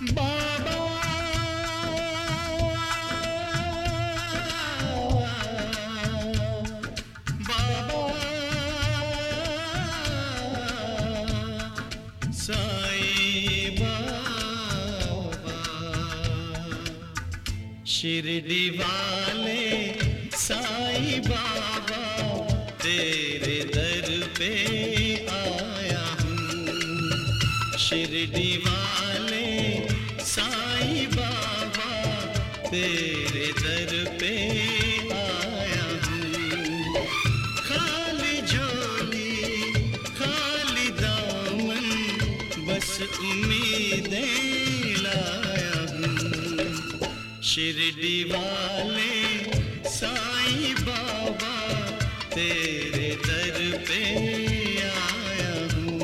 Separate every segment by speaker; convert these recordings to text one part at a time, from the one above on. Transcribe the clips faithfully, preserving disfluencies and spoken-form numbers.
Speaker 1: बाबा बाबा साईं बाबा शिरडी वाले साईं बाबा तेरे दर पे आया हूँ। शिरडी वाले साईं बाबा तेरे दर पे आया हूँ। खाली झोली खाली दामन बस उम्मीदें लाया हूँ। शिरडी वाले साईं बाबा तेरे दर पे आया हूँ।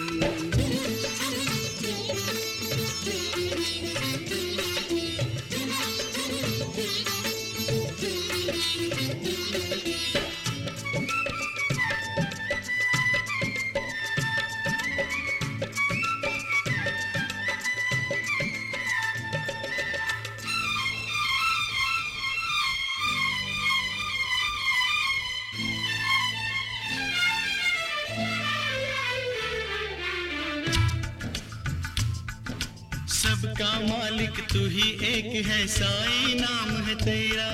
Speaker 1: सबका मालिक तू ही एक है साईं नाम है तेरा।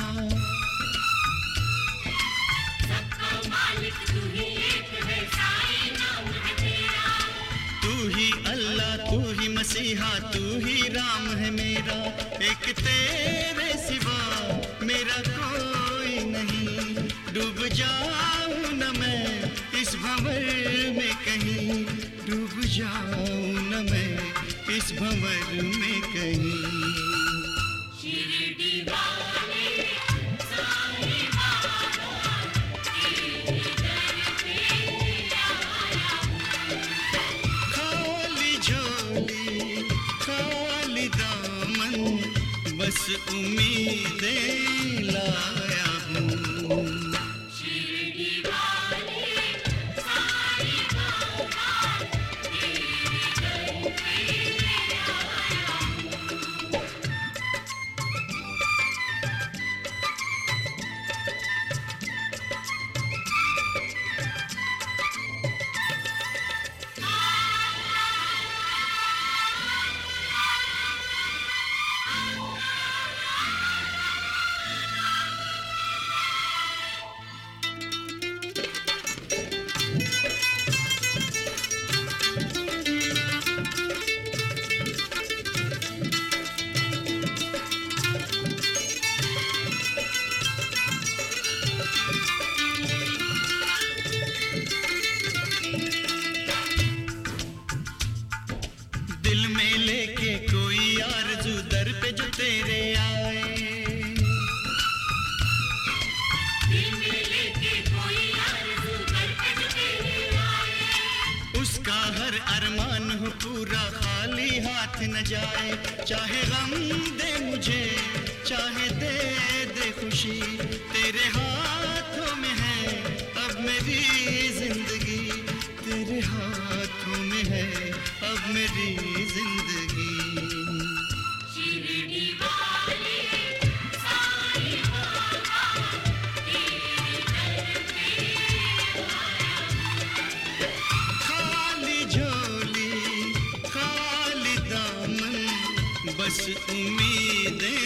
Speaker 2: सबका मालिक तू ही एक है साईं नाम है तेरा।
Speaker 1: तू ही अल्लाह तू ही मसीहा तू ही राम है मेरा। एक तेरे सिवा मेरा कोई नहीं। डूब जाऊं न मैं इस भंवर में कहीं। डूब जाऊं न मैं इस भंवर में कहीं।
Speaker 2: शिरडी वाले साईं बाबा तेरे दर पे आया हूँ।
Speaker 1: खाली झोली खाली दामन बस उम्मीदें लाया हूँ।
Speaker 2: शिरडी वाले साईं बाबा तेरे दर पे आया हूँ।
Speaker 1: दिल में लेके कोई आरज़ू दर पे जो तेरे आए।
Speaker 2: दिल में लेके कोई आरज़ू दर पे जो तेरे आए।
Speaker 1: उसका हर अरमान हो पूरा खाली हाथ न जाए। चाहे गम दे मुझे चाहे दे दे खुशी। तेरे हाथों में है अब मेरी जिंदगी। तेरे हाथों में है अब मेरी जिंदगी।
Speaker 2: शिरडी वाले साईं बाबा तेरे दर पे आया हूँ।
Speaker 1: खाली झोली खाली दामन बस उम्मीदें